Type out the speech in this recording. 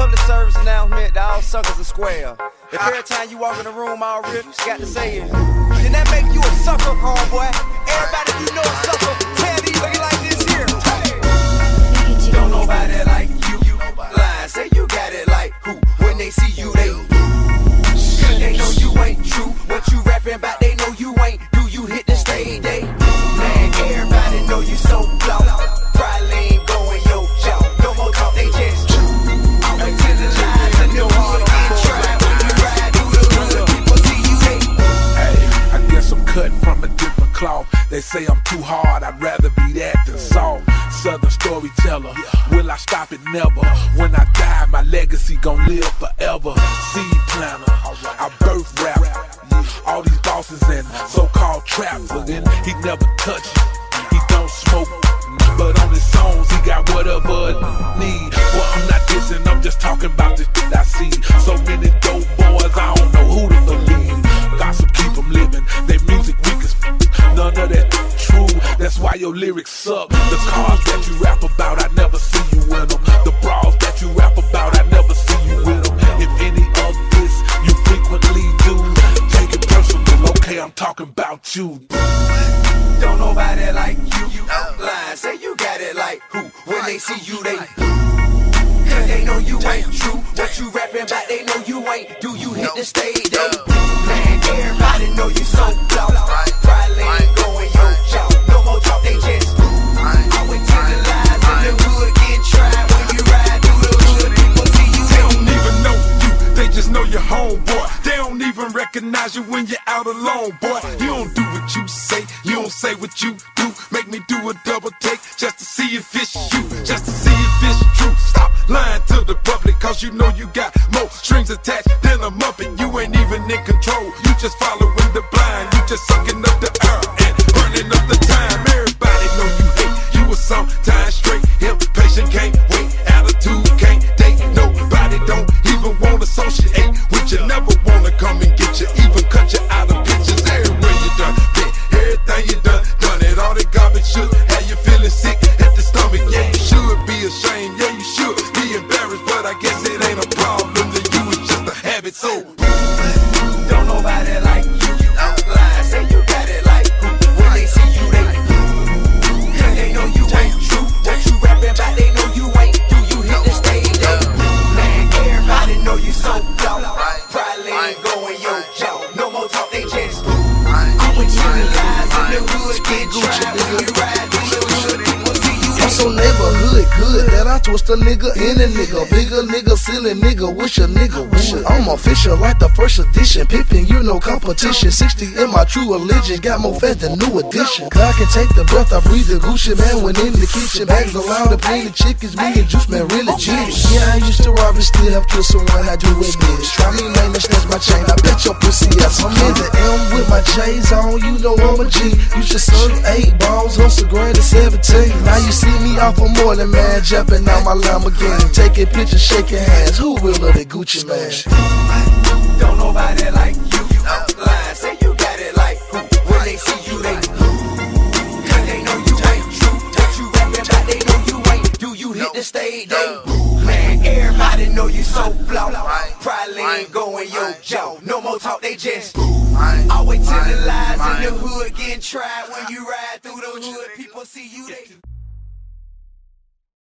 public service announcement to all suckers are square. If every time you walk in the room all real, you got to say it, then that make you a sucker, homeboy. Everybody you know a sucker, tell these looking like this here. Hey. Don't nobody like you. Lying, say you got it like who? When they see you, they know you ain't true. What you rapping about, they know you ain't. Do you hit the stage, they? Man, everybody know you so blow. Probably ain't going your jaw. No more talk, they just I went to the lines and no one get tried. When you ride through the hood, people see you, they. Hey, I guess I'm cut from a different cloth. They say I'm too hard, I'd rather be that than soft. Southern storyteller, will I stop it? Never. When I die, my legacy gon' live forever. Seed planter, I birth rap. All these bosses and so-called traps, again, he never touch it. He don't smoke, but on his songs he got whatever it need. Well, I'm not dissing, I'm just talking about the shit I see. So many dope boys, I don't know who to believe. Gossip keep them living, their music weak as none of that true. That's why your lyrics suck. The cars that you rap about, I never see you in them. The bras that you rap about, I never see you with them. If any of this you frequently do, take it personal, okay, I'm talking about you. Don't nobody like you. Lying, say you got it like who? When they see you, they cause they know you ain't true. What you rapping about, they know you ain't. Do you hit the stage, they? Man, everybody know you so blow. Probably ain't going your jaw. No more talk, they just I went to the lines in the hood, get tried. When you ride through the hood, people see you. They don't even know you, they just know your homeboy. They don't even recognize you when you're out alone, boy. You don't do what you say, you don't say what you do. Make me do a double take just to see if it's you, just to see if it's true. Stop lying to the public, cause you know you got more strings attached than a muppet. You ain't even in control, you just following the blind. You just sucking up the air and burning up the time. Everybody know you hate, you a sometime straight. Impatient, can't wait, attitude can't date. Nobody don't even wanna associate with you. Never wanna come and get you, even cut you out of pictures. Everywhere you done been, everything you done it. All that garbage should have you feeling sick at the stomach. Yeah, you should be ashamed, yeah, you should be embarrassed, but I guess it ain't a problem to you, it's just a habit. So don't nobody like you. Lying, say you got it like who? When they see you, they cause they know you ain't true. What you rapping about, they know you ain't. Do you hit the stage, they? Man, everybody know you so blow. Probably ain't going your jaw. No more talk, they just I went to the lines in the hood, get tried. When you ride through the hood, people see you. I'm so neighborhood good that I twist a nigga in a nigga. Bigger nigga, silly nigga, wish a nigga would. I'm official like the first edition. Pippin', you know competition. 60 in my true religion, got more fat than new edition. Cause I can take the breath, I breathe the Gucci man when in the kitchen. Bags allowed to play the chickens, me and Juice man really genius. Yeah, I used to rob and still have killed someone, I do admit it. Try me, man, and snatch my chain, I bet your pussy ass. I'm in the M with my J's on, you know I'm a G. Used to serve 8 balls, hustle grand at 17. Now you see me off for more than man, jumping out my Lamborghini, taking pictures, shaking hands. Who will of the Gucci man? Don't nobody like you. Lying, say you got it like who? When they see you, they cause they know you ain't true. What you rapping about, they know you ain't. Do you hit the stage, they? Man, everybody know you so blow. Probably ain't going your jaw. No more talk, they just I wait till the lies in the hood getting tried. When you ride through the hood, people see you, they